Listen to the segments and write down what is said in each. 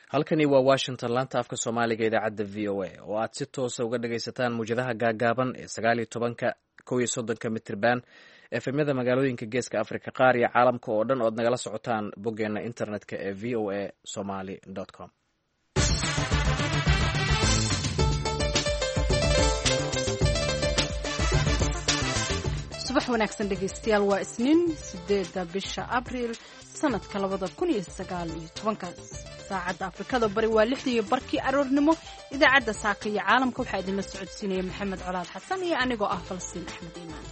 halkani waa Washington laanta afka Soomaaliga idaacadda VOA oo aad si toos ah uga dhagaysataan muujadaha gaagaaban ee 19-ka 31-ka mitirban efemyada magaalooyinka Geeska Afrika qaar iyo caalamka oo dhan oo nagala socotaan boggeena internetka ee voasomali.com. subax wanaagsan dhegaystayaal waa Isniin 8 bisha Abriil sanadka 2019 saacadda Afrikada bari waa 6:00 aroornimo idaacadda saaka iyo caalamka waxaa idinla socodsiinaya Maxamed Colaad Xasan iyo anigoo ah Falastiin Axmed Iimaan.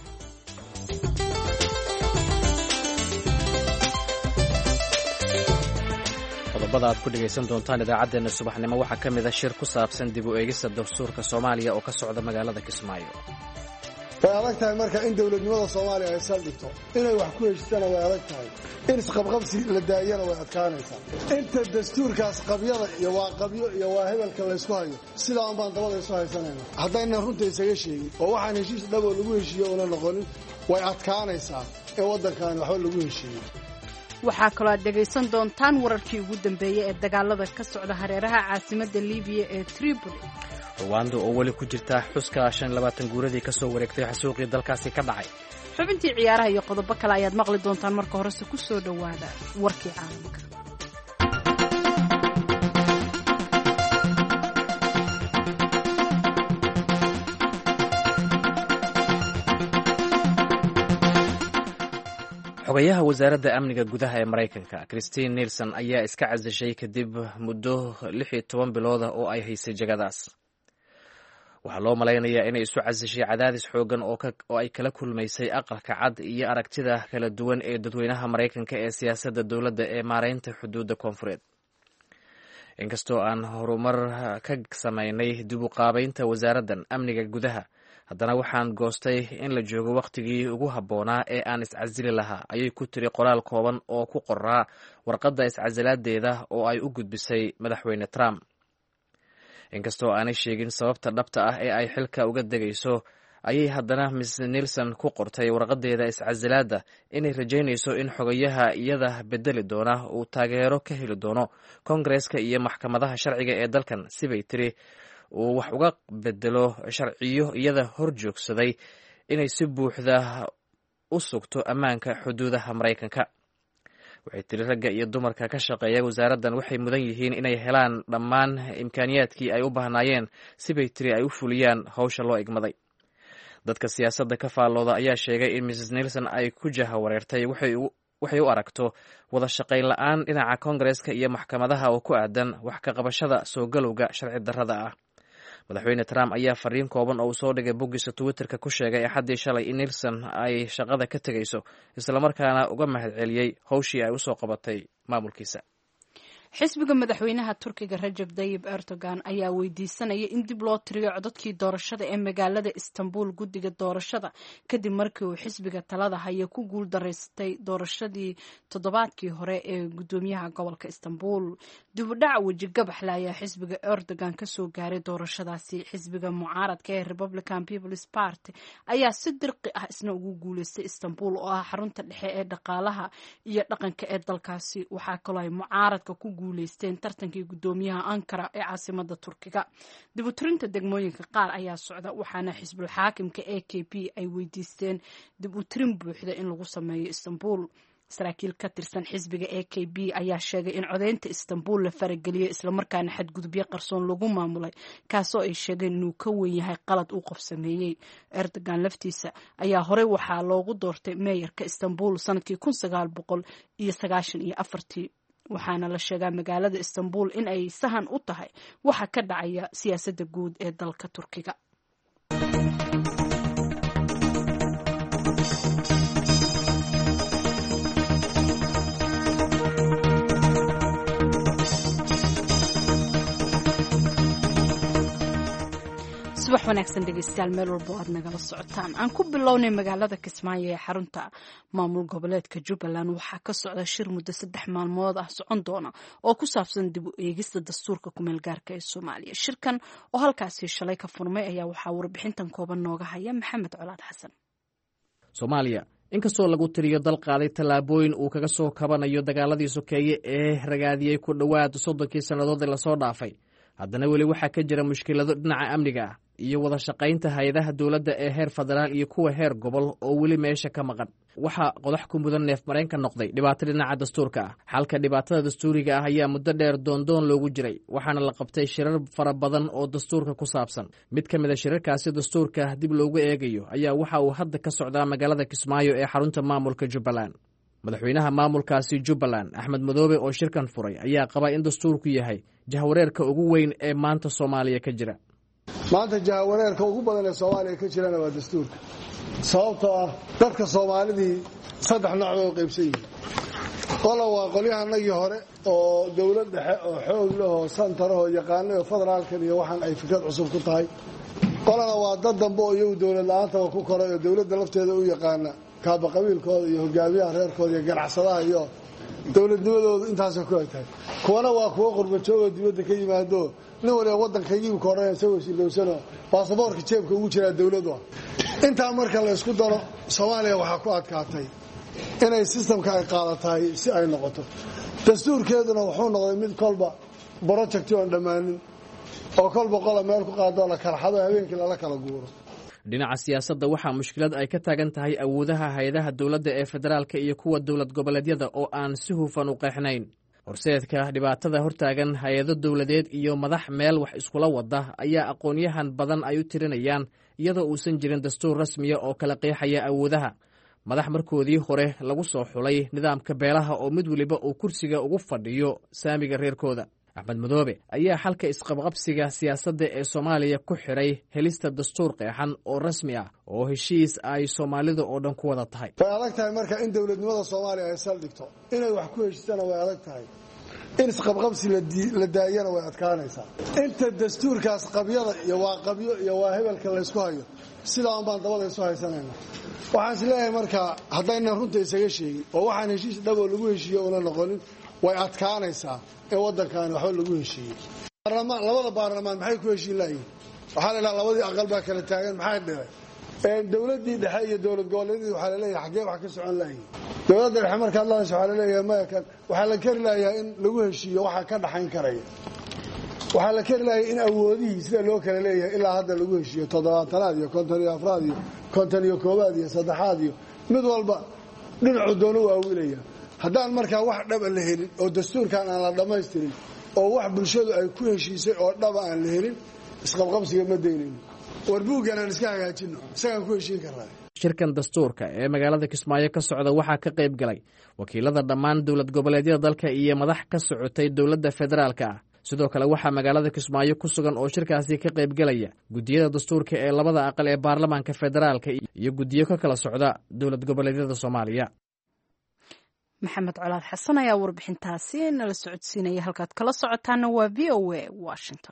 qodobada aad ku dhagaysan doontaan idaacadeena subaxnimo waxaa ka mid ah shir ku saabsan dib u eegista dastuurka Soomaaliya oo ka socda magaalada Kismaayo. way adag tahay marka in dowladnimada Soomaaliya ay saldhigto inay wax ku heshiisana way adag tahay in isqabqabsi la daayana way adkaanaysaa inta dastuurkaas qabyada iyo waa qabyo iyo waa hebelka la isku hayo sidaan baan dabada isu haysanayna haddayna runta isaga sheegin oo waxaan heshiis dhabo lagu heshiiyo una noqonin way adkaanaysaa in waddankan waxba lagu heshiiyo. waxaa kaloo aad dhegaysan doontaan wararkii ugu dambeeyey ee dagaalada ka socda hareeraha caasimadda Liibiya ee Tripoli. Rwanda oo wali ku jirta xuska 25 guuradii ka soo wareegtay xasuuqii dalkaasi ka dhacay. xubintii ciyaaraha iyo qodobo kale ayaad maqli doontaan marka horese ku soo dhawaada warkii caalamka. xogayaha wasaaradda amniga gudaha ee Mareykanka Christine Nielsen ayaa iska casishay kadib muddo 16 bilood oo ay haysay jagadaas. waxaa loo malaynayaa inay isu casishay cadaadis xoogan oo ay kala kulmaysay aqalka cad iyo aragtida kala duwan ee dadweynaha Mareykanka ee siyaasadda dowladda ee maareynta xuduudda koonfureed. inkastoo aan horumar ka samaynay dib u qaabaynta wasaaraddan amniga gudaha, haddana waxaan goostay in la joogo wakhtigii ugu habboonaa ee aan iscasili lahaa, ayay ku tiri qoraal kooban oo ku qoraa warqadda iscasilaadeeda oo ay u gudbisay madaxweyne Trump. inkastoo aanay sheegin sababta dhabta ah ee ay xilka uga degayso, ayay haddana Miss Nielsen ku qortay warqadeeda iscasilaadda inay rajaynayso in xogayaha iyada bedeli doona uu taageero ka heli doono Koongareeska iyo maxkamadaha sharciga ee dalkan si bay tiri uu wax uga bedelo sharciyo iyada hor joogsaday inay si buuxda u sugto ammaanka xuduudaha Mareykanka. waxay tiri ragga iyo dumarka ka shaqeeya wasaaraddan waxay mudan yihiin inay helaan dhammaan imkaaniyaadkii ay u baahnaayeen si bay tiri ay u fuliyaan hawsha loo igmaday. dadka siyaasadda ka faallooda ayaa sheegay in Mrs Nielsen ay ku jahawareertay waxay u aragto wada shaqayn la'aan dhinaca Koongareeska iyo maxkamadaha oo ku aadan wax ka qabashada soo galowga sharci darrada ah. madaxweyne Trump ayaa fariin kooban oo uu soo dhigay boggiisa Twitterka ku sheegay axaddii shalay in Nielsen ay shaqada ka tegayso, islamarkaana uga mahadceliyey hawshii ay u soo qabatay maamulkiisa. xisbiga madaxweynaha Turkiga Recep Tayyip Erdogan ayaa weydiisanaya in dib loo tiriyo codadkii doorashada ee magaalada Istanbul guddiga doorashada kadib markii uu xisbiga talada haya ku guul daraystay doorashadii toddobaadkii hore ee gudoomiyaha gobolka Istanbul. dib u dhac wejigabaxle ayaa xisbiga Erdogan ka soo gaaray doorashadaasi. xisbiga mucaaradka ee Republican People's Party ayaa si dirqi ah isna ugu guuleystay Istanbul oo ah xarunta dhexe ee dhaqaalaha iyo dhaqanka ee dalkaasi. waxaa kaloo ay mucaaradka ku guuleysteen tartankii gudoomiyaha Ankara ee caasimada Turkiga. dib u tirinta degmooyinka qaar ayaa socda, waxaana xisbul xaakimka AKP ay weydiisteen dib u tirin buuxda in lagu sameeyo Istanbul. saraakiil ka tirsan xisbiga AKP ayaa sheegay in codeynta Istanbul la farageliyay islamarkaana xadgudubyo qarsoon lagu maamulay, kaasoo ay sheegeen inuu ka weyn yahay qalad uu qof sameeyey. Erdogan laftiisa ayaa horey waxaa loogu doortay meeyarka Istanbul sanadkii 1994. waxaana la sheegaa magaalada Istanbul in ay sahan u tahay waxa ka dhacaya siyaasadda guud ee dalka Turkiga. subax wanaagsan dhegaystayaal meel walba aad nagala socotaan. aan ku bilownay magaalada Kismaayo ee xarunta maamul goboleedka Jubbaland waxaa ka socda shir muddo 3 maalmood ah socon doona oo ku saabsan dib u eegista dastuurka kumeel gaarka ee Soomaaliya. shirkan oo halkaasi shalay ka furmay ayaa waxaa warbixintan kooban nooga haya Maxamed Colaad Xasan. Soomaaliya inkastoo lagu tiriyo dal qaaday tallaabooyin uu kaga soo kabanayo dagaaladii sokeeye ee ragaadiyey ku dhowaad 30 sannadood ee lasoo dhaafay haddana weli waxaa ka jira mushkilado dhinaca amniga ah iyo wada shaqaynta hay-adaha dowladda ee heer federaal iyo kuwa heer gobol oo weli meesha ka maqan waxaa qodax ku mudan neef mareenka noqday dhibaato dhinaca dastuurka ah xalka dhibaatada dastuuriga ah ayaa muddo dheer doondoon loogu jiray waxaana la qabtay shirar fara badan oo dastuurka ku saabsan mid ka mid a shirarkaasi dastuurka dib loogu eegayo ayaa waxa uu hadda ka socdaa magaalada Kismaayo ee xarunta maamulka Jubbaland madaxweynaha maamulkaasi Jubbaland Axmed Madoobe oo shirkan furay ayaa qaba in dastuurku yahay jahwareerka ugu weyn ee maanta Soomaaliya ka jira maanta jahwareerka ugu badan ee Soomaaliya ka jirana waa dastuurka sababtoo ah dadka Soomaalidii saddex nooc oo qaybsan yihiin qolo waa qolyahanagii hore oo dawlad dhexe oo xoog leh oo santar oo yaqaan oo federaalkan iyo waxan ay fikrad cusub ku tahay qolana waa dad dambe oo iyagu dawlad la'aanta ku koray oo dawladda lafteeda u yaqaana kaaba qabiilkooda iyo hogaamiyaha reerkooda iyo ganacsadaha iyo dawladnimadooda intaas ku egtahay kuwana waa kuwa qurbajoog oo dibadda ka yimaado nin waliba waddankaygii ku koray isagoo silowsano baasaboorka jeebka ugu jira dawladdu intaa marka la isku daro Soomaaliya waxaa ku adkaatay inay systemka ay qaadatahay si ay noqoto dastuurkeeduna wuxuu noqday mid kolba project oo dhamaanin oo kolba qola meel ku qaado la kala xado habeenkii la kala guuro dhinaca siyaasadda waxaa mushkilad ay ka taagan tahay awoodaha hay'adaha dowladda ee federaalka iyo kuwa dowlad goboleedyada oo aan si hufan u qeexnayn horseedka dhibaatada hortaagan hay-ado dowladeed iyo madax meel wax iskula wada ayaa aqoonyahan badan ay u tirinayaan iyadoo uusan jirin dastuur rasmiya oo kala qeexaya awoodaha madax markoodii hore lagu soo xulay nidaamka beelaha oo mid waliba uu kursiga ugu fadhiyo saamiga reerkooda Axmed Madoobe ayaa xalka isqabqabsiga siyaasadda ee Soomaaliya ku xiray helista dastuur qeexan oo rasmi ah oo heshiis ay Soomaalida oo dhan ku wada tahay way adag tahay marka in dawladnimada Soomaaliya ay saldhigto inay wax ku heshiisana way adag tahay in isqabqabsi la daayana way adkaanaysaa inta dastuurkaas qabyada iyo waa qabyo iyo waa hebelka la isku hayo sidaan baan dabada isu haysanayna waxaan is leeyahay marka haddayna runta isaga sheegin oo waxaan heshiis dhab oo lagu heshiiyo una noqonin way adkaanaysaa in waddankan waxba lagu heshiiyey labada baarlamaan maxay ku heshiin lahayiin waxaa la idhaha labadii aqal baa kala taagan maxay dhibay dawladdii dhexe iyo dowlad goboleedyadii waxaa laleeyahay xaggee wax ka socon lahayiin dowladda dhexe markaad lahayso waxaa laleeyahay maya kan waxaa la kari lahayaa in lagu heshiiyo waxaa ka dhaxayn karaya waxaa la kari lahaya in awoodihii sida loo kala leeyahay ilaa hadda lagu heshiiyo 70aad iyo 54aad iyo 51aad iyo 3aad iyo mid walba dhinacu doono u aawilaya haddaan markaa wax dhaba la helin oo dastuurkan aan la dhammaystirin oo wax bulshadu ay ku heshiisay oo dhaba aan la helin isqabqabsiga ma daynayno warbuuggan aan iska hagaajinno isagaan ku heshiin karnaa shirkan dastuurka ee magaalada Kismaayo ka socda waxaa ka qayb galay wakiilada dhammaan dowlad goboleedyada dalka iyo madax ka socotay dowladda federaalka ah sidoo kale waxaa magaalada Kismaayo ku sugan oo shirkaasi ka qayb galaya gudiyada dastuurka ee labada aqal ee baarlamaanka federaalka iyo gudiyo ka kala socda dowlad goboleedyada Soomaaliya maxamed colaad xasan ayaa warbixintaasi nala socodsiinaya halkaad kala socotaana waa VOA Washington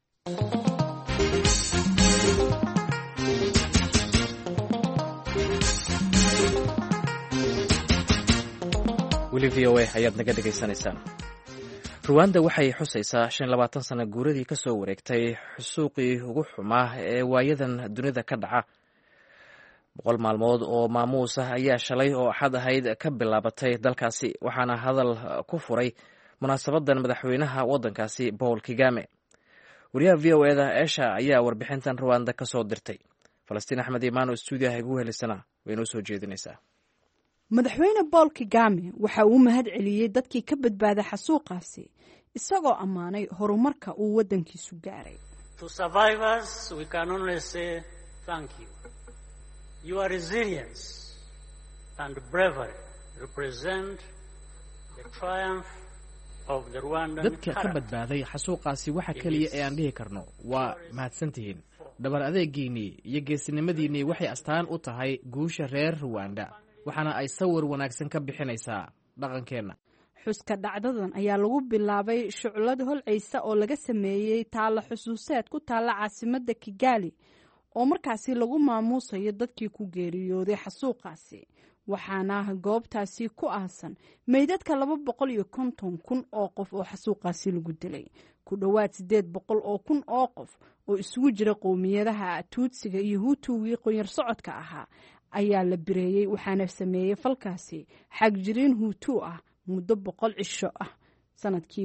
weli VOA ayaad naga dhegaysanaysaan Rwanda waxay xusaysaa 25 sano guuradii ka soo wareegtay xusuuqii ugu xumaa ee waayadan dunida ka dhaca 100 maalmood oo maamuus ah ayaa shalay oo axad ahayd ka bilaabatay dalkaasi waxaana hadal ku furay munaasabadan madaxweynaha waddankaasi Paul Kagame wariyaha VOA-da Esha ayaa warbixintan Rwanda ka soo dirtay Falastiin Axmed Imaan oo stuudiyaha ugu helisana way noo soo jeedinaysaa madaxweyne Paul Kagame waxa uu mahad celiyay dadkii ka badbaaday xasuuqaasi isagoo ammaanay horumarka uu waddankiisu gaaray To survivors we can only say thank you. Your resilience and bravery represent the triumph of the Rwandan dadka ka badbaaday xasuuqaasi waxa kaliya ee aan dhihi karno waa mahadsantihiin dhabar adeegiinii iyo geesinimadiinii waxay astaan u tahay guusha reer Rwanda waxaana ay sawir wanaagsan ka bixinaysaa dhaqankeena xuska dhacdadan ayaa lagu bilaabay shuclad holcaysa oo laga sameeyay taalo xusuuseed ku taala caasimadda Kigali oo markaasi lagu maamuusayo dadkii ku geeriyooday xasuuqaasi waxaana goobtaasi ku aasan meydadka 250,000 oo qof oo xasuuqaasi lagu dilay ku dhawaad 800,000 oo qof oo isugu jira qowmiyadaha Tuutsiga iyo Hutuga qoyar socodka ahaa ayaa la bireeyey waxaana sameeyey falkaasi xagjiriin huutu ah muddo 100 cisho ah sanadkii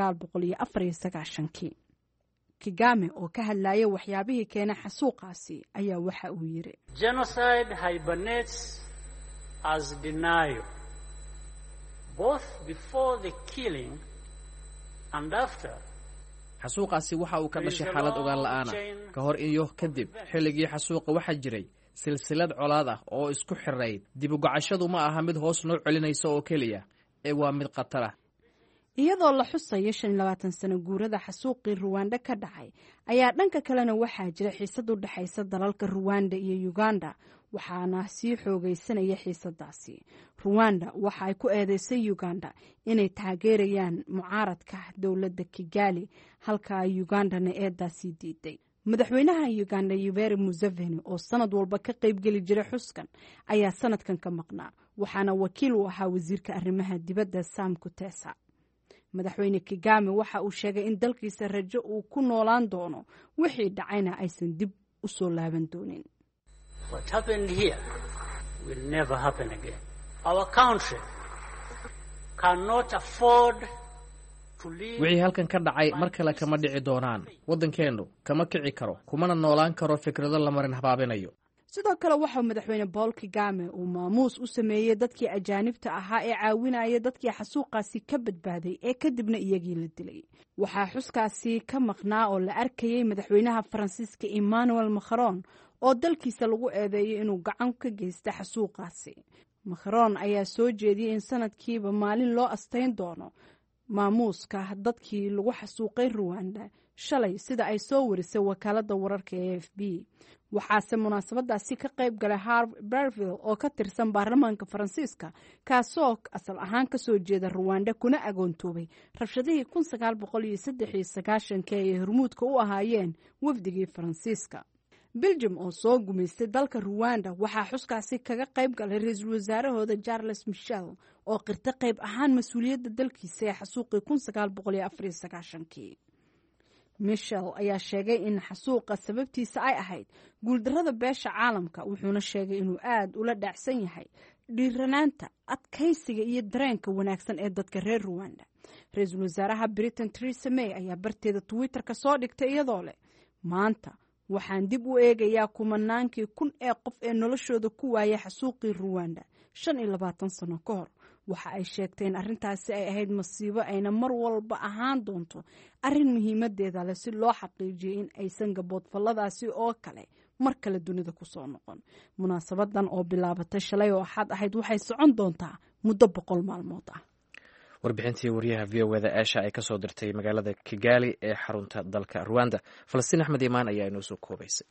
1994 Kagame oo ka hadlaya waxyaabihii keenay xasuuqaasi ayaa waxa uu yiri Genocide hibernates as denial both before the killing and after. xasuuqaasi waxa uu ka dhashay xaalad ogaan la'aan ka hor iyo kadib xilligii xasuuqa waxa jiray silsilad colaad ah oo isku xirayd dib u gacashadu ma aha mid hoos noo celinaysa oo kaliya ee waa mid khatar ah iyadoo la xusayo 25 sano guurada xasuuqii Rwanda ka dhacay ayaa dhanka kalena waxaa jira xiisad u dhaxaysa dalalka Rwanda iyo Uganda waxaana sii xoogaysanaya xiisadaasi Rwanda waxa ay ku eedeysay Uganda inay taageerayaan mucaaradka dawladda Kigali halka Ugandana eedaasi diiday madaxweynaha Uganda Yoweri Museveni oo sanad walba ka qayb gali jiray xuskan ayaa sanadkan ka maqnaa waxaana wakiil u ahaa wasiirka arrimaha dibadda Sam Kutesa madaxweyne Kagame waxa uu sheegay in dalkiisa rajo uu ku noolaan doono wixii dhacayna aysan dib u soo laaban doonin What happened here will never happen again. Our country cannot afford to live. wixii halkan ka dhacay mar kale kama dhici doonaan waddankeenu kama kici karo kumana noolaan karo fikrado la marin habaabinayo sidoo kale waxa madaxweyne Paul Kagame uu maamuus u sameeyay dadkii ajaanibta ahaa ee caawinaya dadkii xasuuqaasi ka badbaaday ee kadibna iyagii la dilay waxa xuskaasi ka maqnaa oo la arkayay madaxweynaha Faransiiska Emmanuel Macron oo dalkiisa lagu eedeeyay inuu gacan ka geystay xasuuqaasi Macron ayaa soo jeediyay in sanadkiiba maalin loo asteyn doono maamuuska dadkii lagu xasuuqay Rwanda shalay sida ay soo warisay wakaaladda wararka AFP waxaase munaasabadaasi ka qayb galay Harve Berville oo ka tirsan baarlamaanka Faransiiska kaasoo asal ahaan ka soo jeeda Rwanda kuna agoontoobay rabshadihii 1993 ee hormuudka u ahaayeen wafdigii Faransiiska Belgium oo soo gumaystay dalka Rwanda waxaa xuskaasi kaga qayb galay ra'iisul wasaarahooda Charles Michel oo qirtay qayb ahaan mas'uuliyadda dalkiisa ee xasuuqii 1994 Michel ayaa sheegay in xasuuqa sababtiisa ay ahayd guuldarrada beesha caalamka wuxuuna sheegay inuu aad ula dhaacsan yahay dhiiranaanta adkaysiga iyo dareenka wanaagsan ee dadka reer Rwanda ra'iisul wasaaraha Britain Theresa May ayaa barteeda Twitter ka soo dhigtay iyadoo leh maanta waxaan dib u eegayaa kumanaankii kun ee qof ee noloshooda ku waayay xasuuqii Rwanda 25 sano ka hor waxa ay sheegteen arrintaasi ay ahayd masiibo ayna mar walba ahaan doonto arrin muhiimadeeda leh si loo xaqiijiyo in aysan gaboodfalladaasi oo kale mar kale dunida ku soo noqon munaasabadan oo bilaabatay shalay oo axad ahayd waxay socon doontaa muddo 100 maalmood ah warbixintii wariyaha VOA-da Aisha ay ka soo dirtay magaalada Kigali ee xarunta dalka Rwanda Falastiin Axmed Imaan ayaa inoo soo koobaysay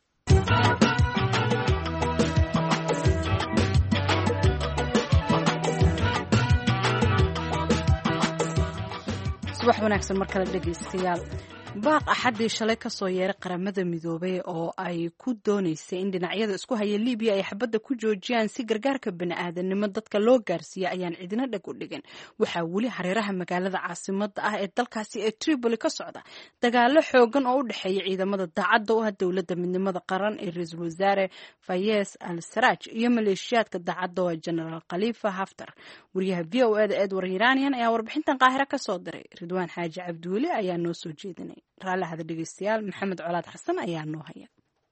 subax wanaagsan mar kale dhegeystayaal baaq axadii shalay ka soo yeeray qaramada midoobay oo ay ku doonaysay in dhinacyada isku haya Liibiya ay xabadda ku joojiyaan si gargaarka bini'aadanimo dadka loo gaarsiiyo ayaan cidina dhag u dhigin waxaa weli hareeraha magaalada caasimadda ah ee dalkaasi ee Tripoli ka socda dagaalo xoogan oo u dhexeeya ciidamada daacadda u ah dowladda midnimada qaran ee ra'iisul wasaare Fayez al-Sarraj iyo maleeshiyaadka daacadda oo General Khalifa Haftar wariyaha VOA-da Edward Iranian ayaa warbixintan Qaahira ka soo diray Ridwaan Xaaji Cabdiweli ayaa noo soo jeedinay raalaha dhegeystayaal Maxamed Colaad Xasan ayaa noo haya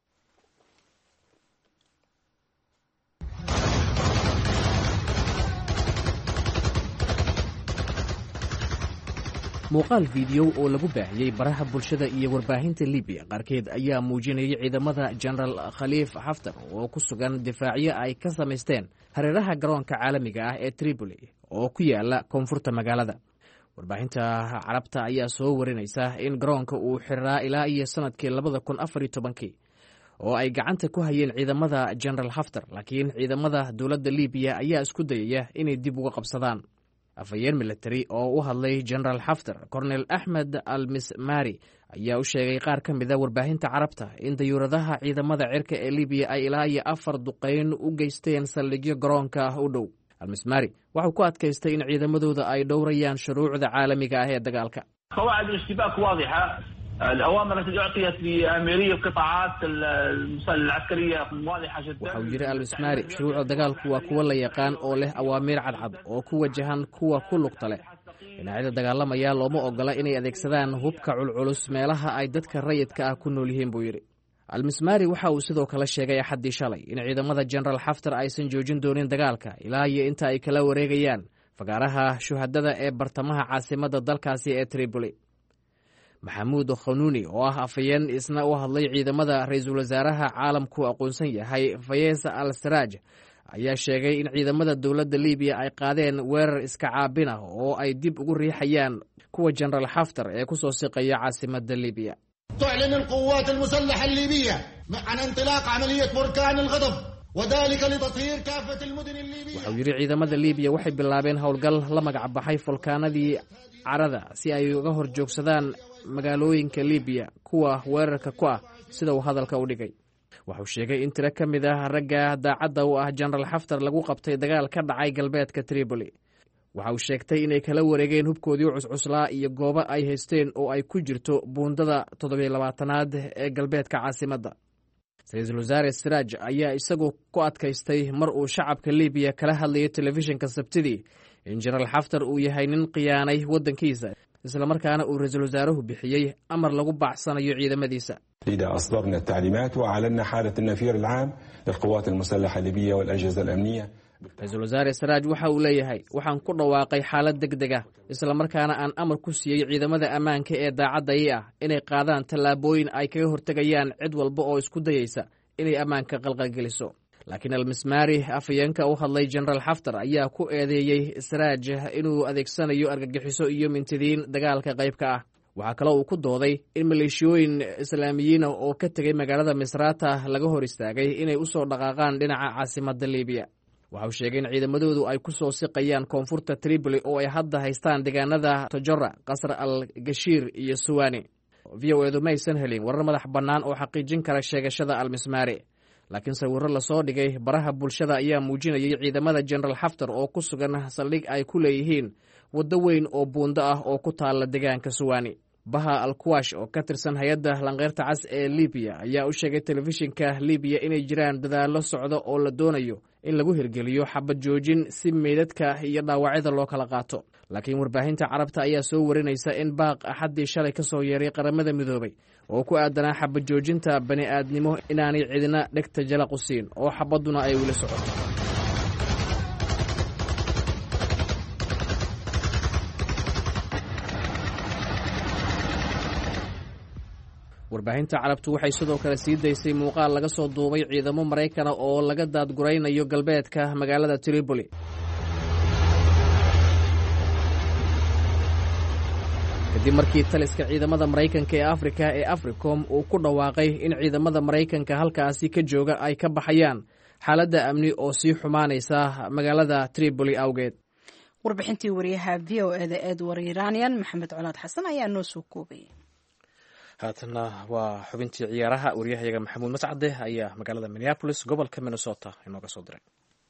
muuqaal fiideo oo lagu baahiyey baraha bulshada iyo warbaahinta Liibiya qaarkeed ayaa muujinayay ciidamada General Khalifa Haftar oo ku sugan difaacyo ay ka samaysteen hareeraha garoonka caalamiga ah ee Tripoli oo ku yaala koonfurta magaalada warbaahinta carabta ayaa soo warinaysa in garoonka uu xiraa ilaa iyo sanadkii 2014 oo ay gacanta ku hayeen ciidamada General Haftar laakiin ciidamada dowladda Liibiya ayaa isku dayaya inay dib uga qabsadaan afayeen military oo u hadlay General Haftar Colonel Ahmed al-Mismari ayaa u sheegay qaar ka mid ah warbaahinta carabta in dayuuradaha ciidamada cirka ee Liibiya ay ilaa iyo 4 duqeyn u geysteen saldhigyo garoonka ah u dhow al-Mismari wuxuu ku adkaystay in ciidamadooda ay dhowrayaan shuruucda caalamiga ah ee dagaalka قواعد الاشتباك واضحة الأوامر التي أعطيت لأميرية قطاعات العسكرية واضحة جدا. waxa uu yiri al-Mismari shuruucda dagaalku waa kuwa la yaqaan oo leh awaamiir cadcad oo ku wajahan kuwa ku lugta leh. dhinacyada dagaalamaya looma ogola inay adeegsadaan hubka culculus meelaha ay dadka rayidka ah ku nool yihiin buu yiri. al-Mismari waxa uu sidoo kale sheegay Axaddii shalay in ciidamada General Haftar aysan joojin doonin dagaalka ilaa iyo inta ay kala wareegayaan fagaaraha shuhadada ee bartamaha caasimadda dalkaasi ee Tripoli. maxamuud khanuuni oo ah afayeen isna u hadlay ciidamada ra-iisul wasaaraha caalamku aqoonsan yahay Fayez al-Sarraj ayaa sheegay in ciidamada dowladda Liibiya ay qaadeen weerar iska caabin ah oo ay dib ugu riixayaan kuwa General Haftar ee ku soo siqaya caasimadda Liibiya. تعلن القوات المسلحة الليبية عن انطلاق عملية بركان الغضب وذلك لتطهير كافة المدن الليبية. wuxuu yiri ciidamada Liibiya waxay bilaabeen howlgal la magac baxay fulkaanadii carada si ay uga horjoogsadaan magaalooyinka Liibiya kuwa weerarka ku ah sida uu hadalka u dhigay. wuxuu sheegay in tiro ka mid ah ragga daacadda u ah General Haftar lagu qabtay dagaal ka dhacay galbeedka Tripoli. waxa uu sheegtay inay kala wareegeen hubkoodii cuscuslaa iyo goobo ay haysteen oo ay ku jirto buundada 27aad ee galbeedka caasimadda. ra-iisul wasaare Sarraj ayaa isagu ku adkaystay mar uu shacabka Liibiya kala hadlayay telefishinka Sabtidii in General Haftar uu yahay nin khiyaanay waddankiisa isla markaana uu ra-iisul wasaaruhu bixiyey amar lagu baacsanayo ciidamadiisa. لذا أصدرنا التعليمات وأعلنا حالة النفير العام للقوات المسلحة الليبية والأجهزة الأمنية. ra-iisul wasaare Sarraj waxa uu leeyahay waxaan ku dhawaaqay xaalad degdeg ah isla markaana aan amar ku siiyey ciidamada ammaanka ee daacadda ah inay qaadaan tallaabooyin ay kaga hortegayaan cid walba oo isku dayaysa inay ammaanka qalqalgeliso. laakiin al-Mismari afayeenka u hadlay General Haftar ayaa ku eedeeyey Sarraj inuu adeegsanayo argagixiso iyo mintidiin dagaalka qaybka ah. waxaa kaloo uu ku dooday in maleeshiyooyin islaamiyiin oo ka tegay magaalada Misrata laga hor istaagay inay u soo dhaqaaqaan dhinaca caasimadda Liibiya. waxa uu sheegay in ciidamadoodu ay ku soo siqayaan koonfurta Tripoli oo ay hadda haystaan deegaanada Tajora, Qasr al-Gashiir iyo Suwani. VOA-du maysan helin warar madax bannaan oo xaqiijin kara sheegashada al-Mismari, laakiin sawirro la soo dhigay baraha bulshada ayaa muujinayay ciidamada General Haftar oo ku sugan saldhig ay ku leeyihiin waddo weyn oo buundo ah oo ku taalla deegaanka Suwani. Baha al-Kuwash oo ka tirsan hay'adda Lanqeyrta Cas ee Liibiya ayaa u sheegay telefishinka Liibiya inay jiraan dadaallo socdo oo la doonayo in lagu hirgeliyo xabad joojin si meydadka iyo dhaawacyada loo kala qaato. laakiin warbaahinta carabta ayaa soo warinaysa in baaq Axaddii shalay ka soo yeeray qaramada midoobay oo ku aadanaa xabad joojinta bani'aadnimo inaanay cidina dhegta jalaq u siin oo xabadduna ay weli socoto. warbaahinta carabtu waxay sidoo kale sii daysay muuqaal laga soo duubay ciidamo Maraykan oo laga daadguraynayo galbeedka magaalada Tripoli. kadib markii taliska ciidamada Maraykanka ee Afrika ee Africom uu ku dhawaaqay in ciidamada Maraykanka halkaasi ka jooga ay ka baxayaan xaaladda amni oo sii xumaanaysa magaalada Tripoli awgeed. warbixintii wariyaha VOA-da Edward Iranian Maxamed Colaad Xasan ayaa noo soo koobay. haatana waa xubintii ciyaaraha wariyahayaga Maxamuud Mascade ayaa magaalada Minneapolis gobolka Minnesota inooga soo diray.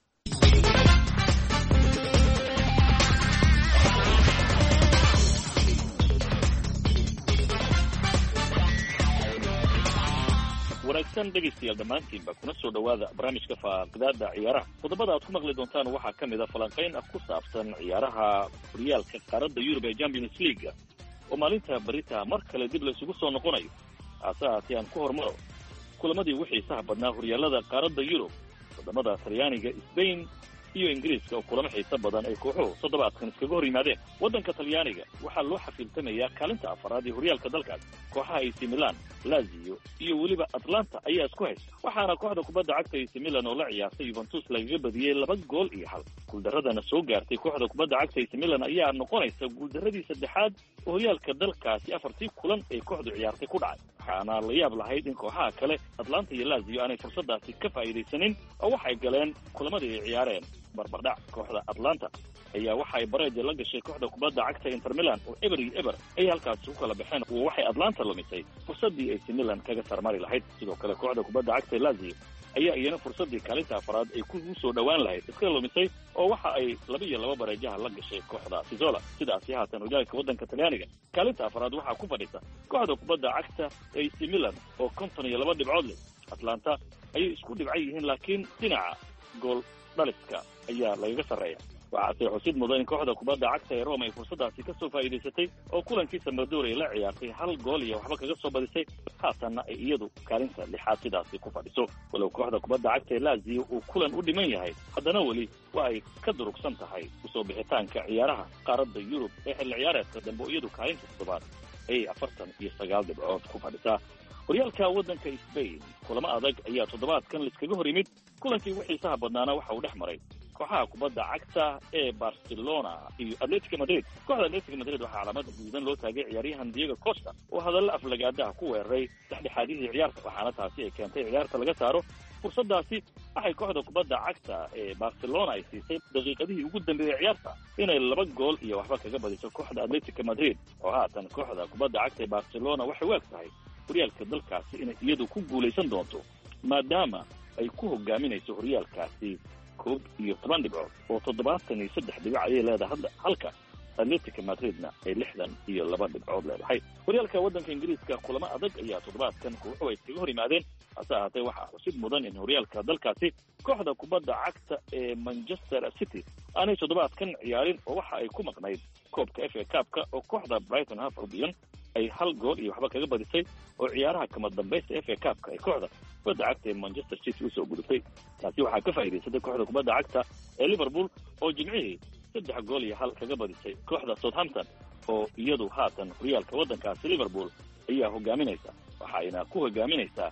wanaagsan dhegaystayaal dhammaantiinba kuna soo dhowaada barnaamijka faaqidaada ciyaaraha. qodobada aad ku maqli doontaan waxaa ka mid a falanqayn ah ku saabsan ciyaaraha horyaalka qaaradda Yurub ee Champions League oo maalinta berita mar kale dib la isugu soo noqonayo. hase haatee aan ku hormaro kulamadii wixii sax badnaa horyaalada qaaradda Yurub, wadamada Talyaaniga, Spain iyo Ingiriiska oo kulamo xiiso badan ay kooxuhu toddobaadkan iskaga hor yimaadeen. waddanka Talyaaniga waxaa loo xafiiltamayaa kaalinta afaraad ee horyaalka dalkaas. kooxaha AC Milan, Lazio iyo weliba Atlanta ayaa isku haysta, waxaana kooxda kubadda cagta AC Milan oo la ciyaartay Juventus lagaga badiyey 2-1. guuldaradana soo gaartay kooxda kubadda cagta AC Milan ayaa noqonaysa guuldaradii saddexaad oo horyaalka dalkaasi 4 kulan ay kooxdu ciyaartay ku dhacay, waxaana la yaab lahayd in kooxaha kale Atlanta iyo Lazio aanay fursadaasi ka faa'iidaysanin oo waxay galeen kulamadii ay ciyaareen barbardhac. kooxda Atlanta ayaa waxa ay bareeja la gashay kooxda kubadda cagta Inter Milan oo eber iyo eber ay halkaas u kala baxeen oo waxay Atlanta lumisay fursadii AC Milan kaga sarmari lahayd. sidoo kale kooxda kubadda cagta Lazio ayaa iyana fursadii kaalinta afraad ay ku soo dhawaan lahayd iska lumisay oo waxa ay 2-2 bareejaha la gashay kooxda Sassuolo. sidaas haatan hogaanka waddanka Talyaaniga kaalinta afraad waxa ku fadhisa kooxda kubadda cagta AC Milan oo 52 dhibcood leh. Atlanta ayay isku dhibcay yihiin laakiin dhinaca gool dhaliska ayaa laga sareeyaa. waxaase xusid mudan in kooxda kubadda cagta ee Roma ay fursadaasi ka soo faa'iidaysatay oo kulankii Sampdoria ay la ciyaartay 1 gool iyo waxba kaga soo badisay, haatanna ay iyadu kaalinta lixaad sidaasi ku fadhiso. walow kooxda kubadda cagta ee Lazio uu kulan u dhiman yahay, haddana weli waa ay ka durugsan tahay usoo bixitaanka ciyaaraha qaaradda Yurub ee xilli ciyaareedka dambe oo iyadu kaalinta toddobaad ay 49 dhibcood ku fadhisaa. horyaalka waddanka Spain kulamo adag ayaa toddobaadkan liskaga hor yimid. kulankii ugu xiisaha badnaana waxa uu dhex maray kooxaha kubadda cagta ee Barcelona iyo Atletico Madrid. kooxda Atletico Madrid waxaa calaamad guudan loo taagay ciyaaryahan Diego Costa oo hadallo aflagaadaha ku weeraray dhexdhexaadihii ciyaarta, waxaana taasi ay keentay ciyaarta laga saaro. fursadaasi waxay kooxda kubadda cagta ee Barcelona ay siisay daqiiqadihii ugu dambeeyay ciyaarta inay 2 gool iyo waxba kaga badiso kooxda Atletico Madrid. oo haatan kooxda kubadda cagta ee Barcelona waxay u eg tahay horyaalka dalkaasi inay iyadu ku guulaysan doonto, maadaama ay ku hogaaminayso horyaalkaasi 11 dhibcood oo 73 dhibic ayay leedahay hadda, halka Atletico Madridna ay 62 dhibcood leedahay. horyaalka waddanka Ingiriiska kulamo adag ayaa toddobaadkan kooxuhu ay iskaga hor yimaadeen. hase ahaatee waxaa xusid mudan in horyaalka dalkaasi kooxda kubadda cagta ee Manchester City aanay toddobaadkan ciyaarin oo waxa ay ku maqnayd koobka FA Cup-ka oo kooxda Brighton Hove Albion ay 1 gool iyo waxba kaga badisay oo ciyaaraha kama dambaysta FA Cup-ka ay kooxda kubadda cagta ee Manchester City u soo gudubtay. taasi waxaa ka faa'iidaysatay kooxda kubadda cagta ee Liverpool oo jimcihii 3 gool iyo 1 kaga badisay kooxda Southampton oo iyadu haatan horyaalka waddankaasi Liverpool ayaa hogaaminaysa, waxayna ku hogaaminaysaa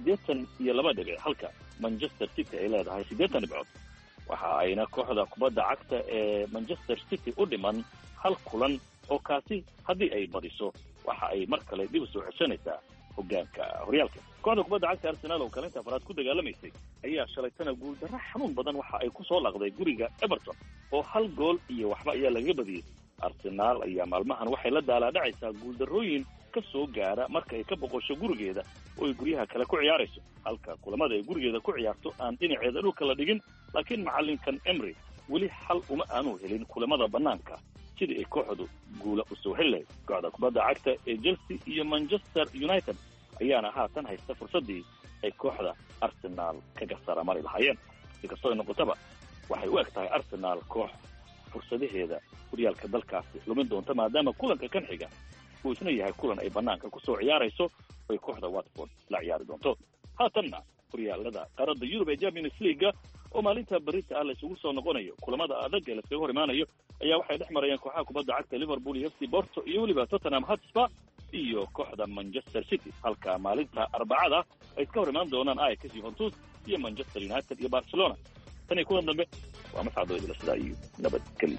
82 dhibic, halka Manchester City ay leedahay 80 dhibcood. waxa ayna kooxda kubadda cagta ee Manchester City u dhiman 1 kulan oo kaasi haddii ay badiso waxa ay mar kale dib u soo ceshanaysaa hogaanka horyaalka. kooxda kubadda cagta Arsenal oo kaalinta afraad ku dagaalamaysay ayaa shalaytana guul darro xanuun badan waxa ay ku soo laqday guriga Everton oo 1 gool iyo waxba ayaa laga badiyay. Arsenal ayaa maalmahan waxay la daalaadhacaysaa guul darrooyin ka soo gaara marka ay ka boqosho gurigeeda oo ay guryaha kale ku ciyaarayso, halka kulamada ay gurigeeda ku ciyaarto aan dhinaceeda dhulka la dhigin. laakiin macallinkan Emery weli xal uma aanu helin kulamada bannaanka sidii ay kooxdu guula u soo heli lahayd. kooxda kubadda cagta ee Chelsea iyo Manchester United ayaana haatan haysta fursadii ay kooxda Arsenal kaga saramari lahaayeen. si kastoo ay noqotaba waxay u eg tahay Arsenal koox fursadaheeda horyaalka dalkaasi lumin doonta, maadaama kulanka kan xiga uu isna yahay kulan ay bannaanka ku soo ciyaarayso oo ay kooxda Watford la ciyaari doonto. haatanna horyaalada qaaradda Yurub ee Champions League oo maalinta berita ah la isugu soo noqonayo kulamada adag ee la iskaga hor imaanayo ayaa waxay dhex marayaan kooxaha kubadda cagta Liverpool iyo FC Porto iyo weliba Tottenham Hotspur iyo kooxda Manchester City, halka maalinta Arbacada ay iska hor imaan doonaan Ajax, Juventus iyo Manchester United iyo Barcelona. tan iyo kulan dambe waa mascado idila sidaa iyo nabadgelyo.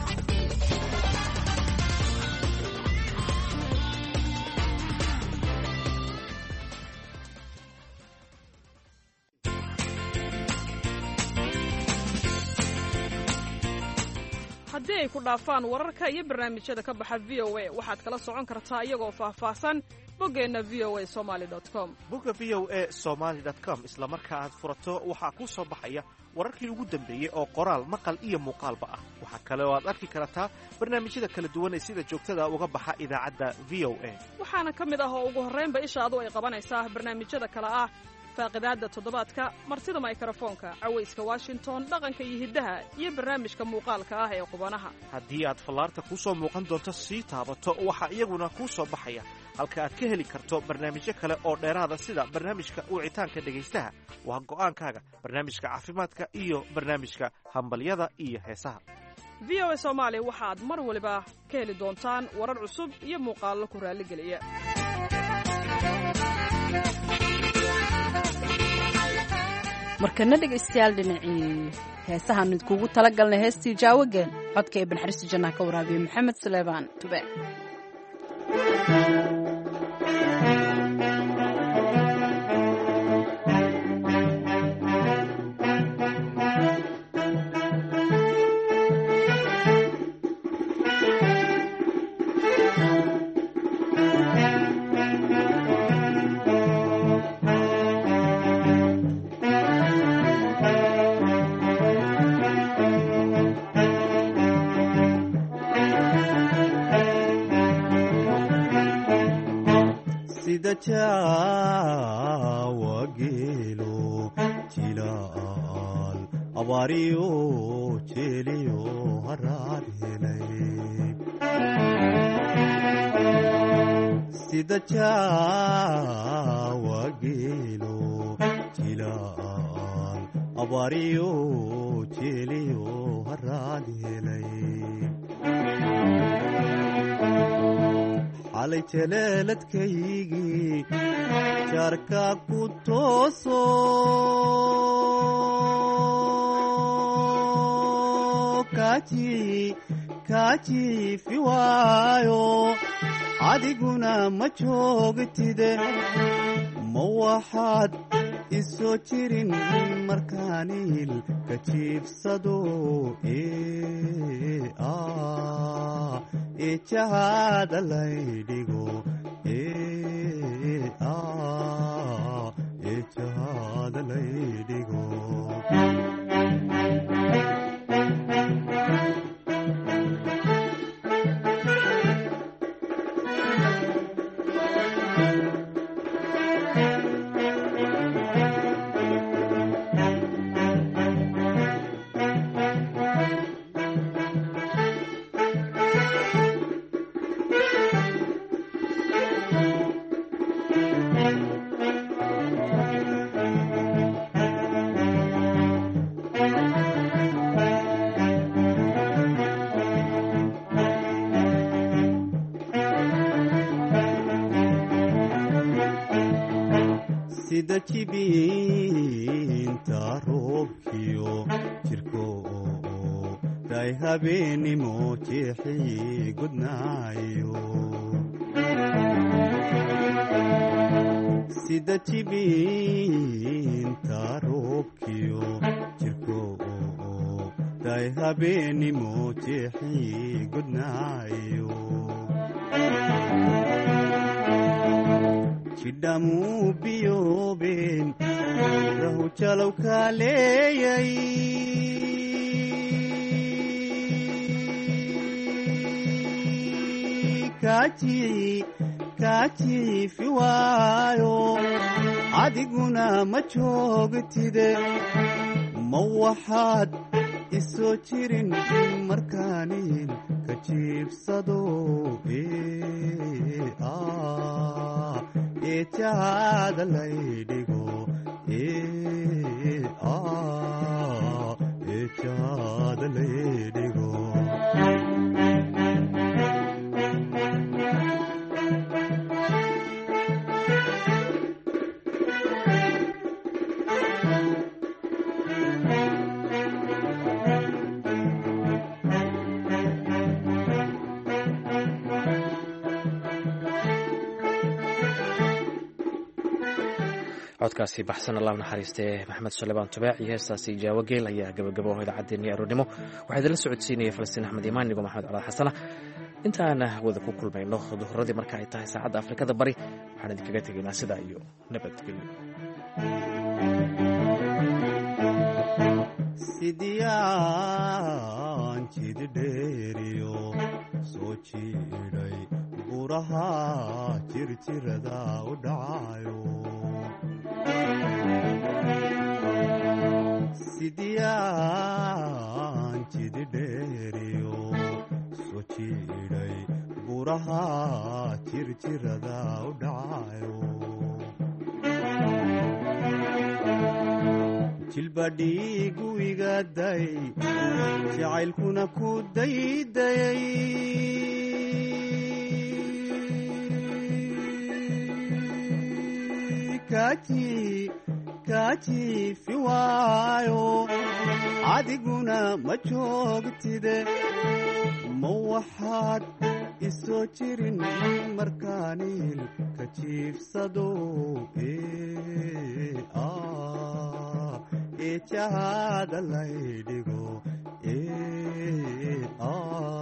haddii ay ku dhaafaan wararka iyo barnaamijyada ka baxa VOA waxaad kala socon kartaa iyagoo faahfaahsan boggeenna voasomali.com. bogga voasomali.com isla marka aad furato waxaa kuu soo baxaya wararkii ugu dambeeyey oo qoraal maqal iyo muuqaalba ah. waxaa kale oo aad arki kartaa barnaamijyada kala duwan ee sida joogtada uga baxa idaacadda VOA. waxaana ka mid ah oo ugu horraynba ishaadu ay qabanaysaa barnaamijyada kale ah faaqidaadda toddobaadka, martida mikrofoonka, cawayska Washington, dhaqanka iyo hiddaha, iyo barnaamijka muuqaalka ah ee qubanaha. haddii aad fallaarta kuu soo muuqan doonto sii taabato waxaa iyaguna kuu soo baxaya halka aad ka heli karto barnaamijyo kale oo dheeraada sida barnaamijka wicitaanka dhegaystaha, waa go'aankaaga, barnaamijka caafimaadka iyo barnaamijka hambalyada iyo heesaha. VOA Soomaali waxaad mar waliba ka heli doontaan warar cusub iyo muuqaallo ku raalligeliya. markana dhegaystayaal dhinacii heesahan idkuugu tala galnay heestii jaawageen codka ee banxariista jannaha ka waraabiya maxamed Suleymaan Tube. sida jaawa geelo jilaal abaariyo jeeliyo haraad helay sida jaawa geelo jilaal abaariyo jeeliyo haraad helay xalay jaleeladkaygii jaarka ku tooso kaajiifi waayo adiguna ma joogtide ma waxaad isoo jirin markaaniil ka jiibsado eejahaada laydhigo eejahaada laydhigo sida jibiinta roobkiyo jirko day habeenimo jeexii gudnaayo sida jibiinta roobkiyo jirko day habeenimo jeexii gudnaayo jidhamuu biyoobeen rahu jalow kaaleeyay kaajiifi waayo adiguna ma joogtide ma waxaad isoo jirin markaaniil ka jiibsado eejahaada laydhigo eejahaada laydhigo codkaasi baxsan allah naxariistee maxamed suleymaan tubaac iyo heestaasi jaawo geel ayaa gabagabo idaacaddeennii aroornimo waxaa idinla socodsiinaya falastiin axmed imaan nigo maxamed colaad xasana intaana wada ku kulmayno duhuradii marka ay tahay saacadda afrikada bari waxaan idinkaga tegaynaa sidaa iyo nabadgelyo sidiyaan jid dheeriyo soo jiidhay buraha jirjirada u dhacayo sidiyaan jid dheeriyo soo jiidhay buraha jirjirada u dhacayo jilbadhiigu igaday jacaylkuna ku daydayay kaajiifi waayo adiguna ma joogtide ma waxaad isoo jirin markaaniil ka jiifsado eejahaada laydhigo